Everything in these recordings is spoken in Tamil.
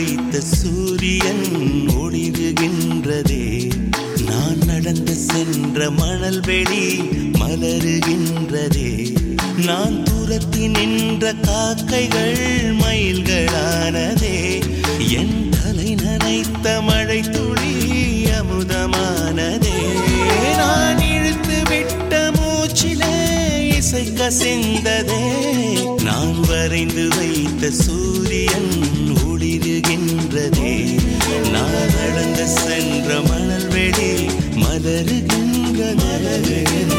வைத்த சூரியன் ஒளிருகின்றதே. நான் நடந்து சென்ற மணல் வெளி மலருகின்றதே. நான் தூரத்தி நின்ற காக்கைகள் மயில்களானதே. என் தலை நனைத்த மழை துளி அமுதமானதே. நான் இழுத்து விட்ட மூச்சிலே இசை கசிந்ததே. நான் வரைந்து வைத்த சூரியன் ஒளிருகின்றதே. நான் நடந்து சென்ற மணல் வெளி மலருகின்றதே.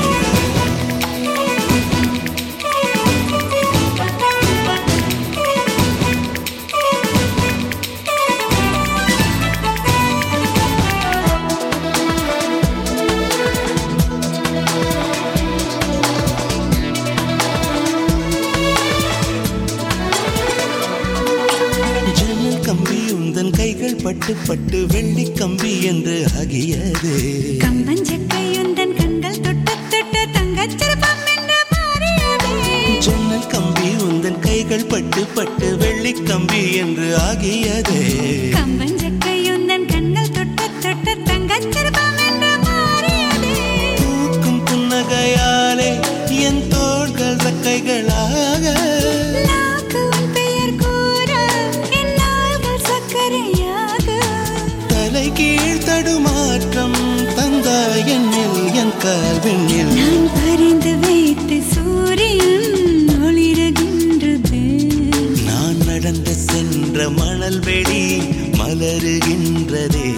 கம்பி உந்தன் கைகள் பட்டு பட்டு வெள்ளி கம்பி என்று ஆகியது. கம்பஞ்சக்கையுந்தன் கண்கள் தொட்டு தொட்டு தங்கச்சிற்பம் என்று மாறியது. ஜன்னல் கம்பி உந்தன் கைகள் பட்டு பட்டு வெள்ளி கம்பி என்று ஆகியது. கம்பஞ்சக்கையுந்தன் கண்கள் தொட்டு தொட்டு தங்கச்சிற்பம் என்று மாறியது. பூக்கும் புன்னகையாலே என் தோள்கள் ரெக்கைகளாக கீழ் தடுமாற்றம் தந்தாய் என்னில் என் கால்வெண்ணில். நான் பறிந்து வைத்து சூரியன் ஒளிருகின்றது. நான் நடந்து சென்ற மணல் வெளி மலருகின்றதே.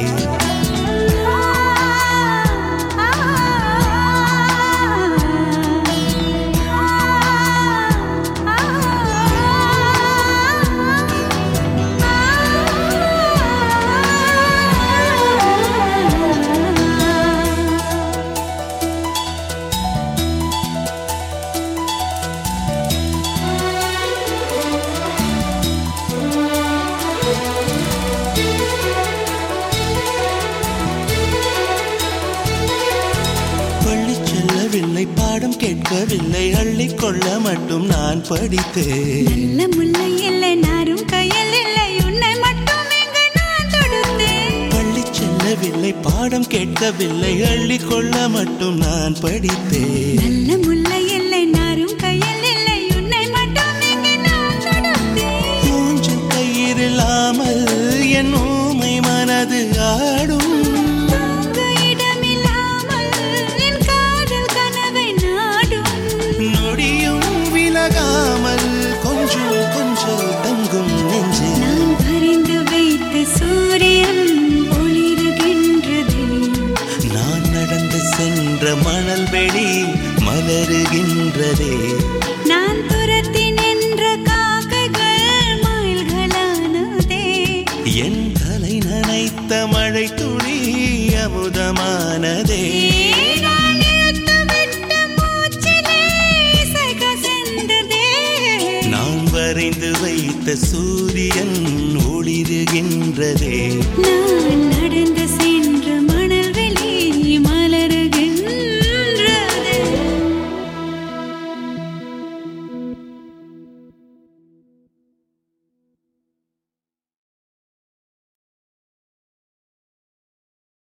பாடம் கேட்கவில்லை, அள்ளிக்கொள்ள மட்டும் நான் படித்தேன். நல்ல முல்லை இல்லை, நாரும் கையில் இல்லை, உன்னை மட்டும் எங்கு நான் தொடுத்தேன். பள்ளி செல்லவில்லை, பாடம் கேட்கவில்லை, அள்ளிக்கொள்ள மட்டும் நான் படித்தேன். நல்ல முல்லை இல்லை, நாரும் கையில் இல்லை, உன்னை மட்டும் எங்கு நான் தொடுத்தேன். மூஞ்சல் கயிறில்லாமல் என் ஊமை மனது ஆடும். கொஞ்சம் கொஞ்சம் தங்கும் நெஞ்சு. நான் பறிந்து வைத்த சூரியன் ஒளிருகின்றது. நான் நடந்து சென்ற மணல் வெளி மலருகின்றதே. நான் துரத்தி நின்ற காக்கைகள் மயில்களானதே. என் தலை நனைத்த மழை துளி அமுதமானதே. வரைந்து வைத்த சூரியன் ஒளிருகின்றதே.